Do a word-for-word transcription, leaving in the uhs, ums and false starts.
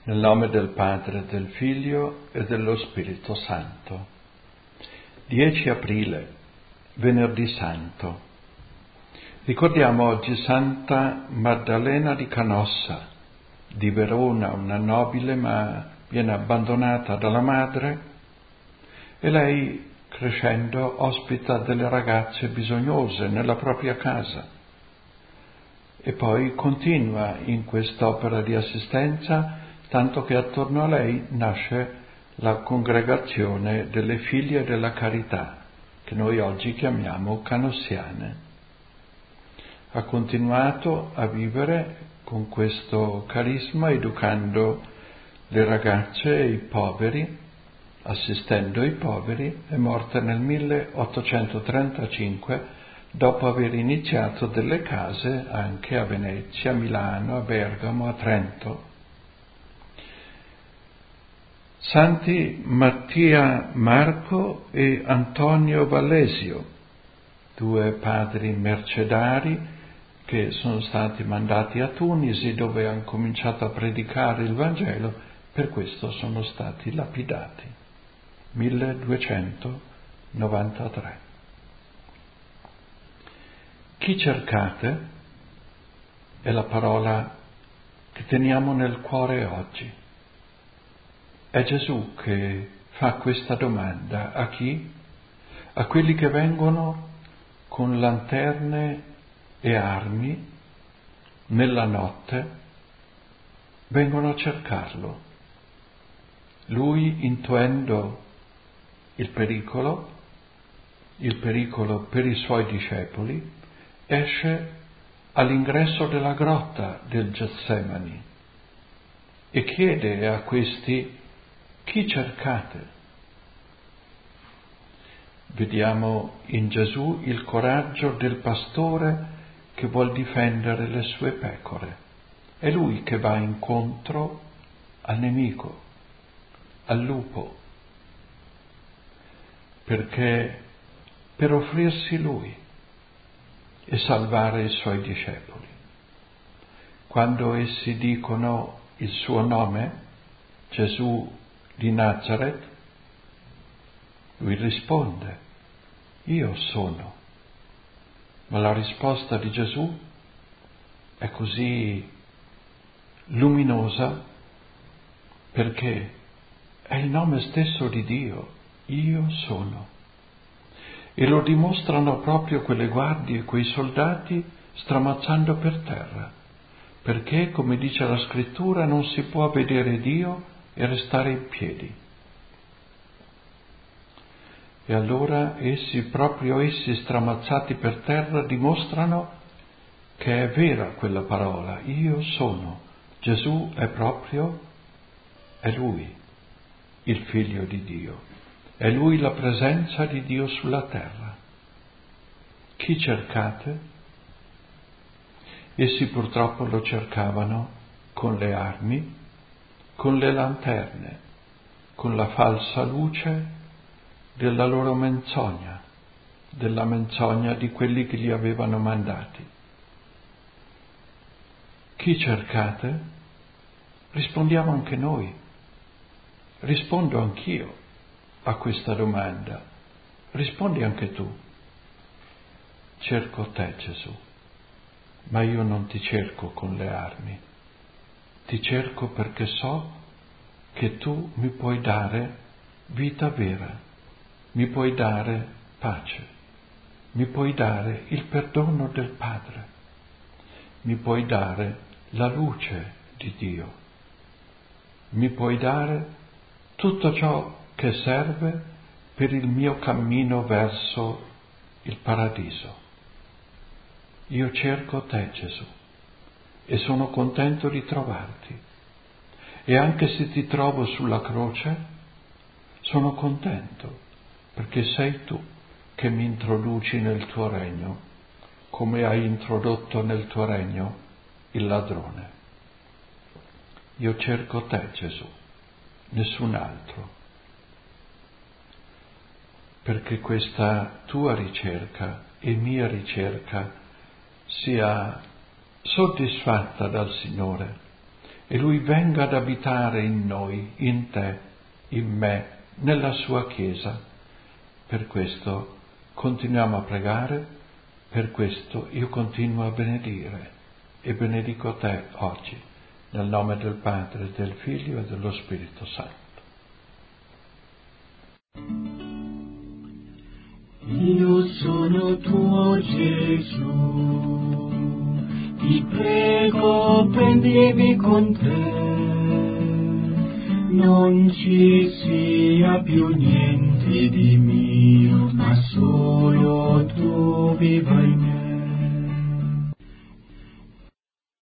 Nel nome del Padre, del Figlio e dello Spirito Santo. dieci aprile, Venerdì Santo. Ricordiamo oggi Santa Maddalena di Canossa, di Verona, una nobile ma viene abbandonata dalla madre e lei, crescendo, ospita delle ragazze bisognose nella propria casa e poi continua in quest'opera di assistenza, tanto che attorno a lei nasce la congregazione delle figlie della carità, che noi oggi chiamiamo canossiane. Ha continuato a vivere con questo carisma, educando le ragazze e i poveri, assistendo i poveri. È morta nel milleottocentotrentacinque, dopo aver iniziato delle case anche a Venezia, a Milano, a Bergamo, a Trento. Santi Mattia Marco e Antonio Vallesio, due padri mercedari che sono stati mandati a Tunisi, dove hanno cominciato a predicare il Vangelo, per questo sono stati lapidati. milleduecentonovantatré. Chi cercate è la parola che teniamo nel cuore oggi. È Gesù che fa questa domanda a chi? A quelli che vengono con lanterne e armi nella notte, vengono a cercarlo. Lui, intuendo il pericolo, il pericolo per i suoi discepoli, esce all'ingresso della grotta del Getsemani e chiede a questi: chi cercate? Vediamo in Gesù il coraggio del pastore che vuol difendere le sue pecore. È lui che va incontro al nemico, al lupo, perché per offrirsi lui e salvare i suoi discepoli. Quando essi dicono il suo nome, Gesù di Nazaret, lui risponde: io sono. Ma la risposta di Gesù è così luminosa perché è il nome stesso di Dio, io sono. E lo dimostrano proprio quelle guardie, quei soldati stramazzando per terra, perché, come dice la Scrittura, non si può vedere Dio e restare in piedi. E allora essi, proprio essi stramazzati per terra, dimostrano che è vera quella parola, io sono. Gesù è proprio, è Lui, il Figlio di Dio. È Lui la presenza di Dio sulla terra. Chi cercate? Essi purtroppo lo cercavano con le armi, con le lanterne, con la falsa luce della loro menzogna, della menzogna di quelli che li avevano mandati. Chi cercate? Rispondiamo anche noi. Rispondo anch'io a questa domanda. Rispondi anche tu. Cerco te, Gesù, ma io non ti cerco con le armi. Ti cerco perché so che tu mi puoi dare vita vera. Mi puoi dare pace, mi puoi dare il perdono del Padre, mi puoi dare la luce di Dio, mi puoi dare tutto ciò che serve per il mio cammino verso il paradiso. Io cerco te, Gesù, e sono contento di trovarti. E anche se ti trovo sulla croce, sono contento, perché sei tu che mi introduci nel tuo regno, come hai introdotto nel tuo regno il ladrone. Io cerco te, Gesù, nessun altro, perché questa tua ricerca e mia ricerca sia soddisfatta dal Signore e Lui venga ad abitare in noi, in te, in me, nella sua Chiesa. Per questo continuiamo a pregare, per questo io continuo a benedire e benedico te oggi, nel nome del Padre, del Figlio e dello Spirito Santo. Io sono tuo Gesù, ti prego prendimi con te, non ci sia più niente di mio, ma solo tu viva in me.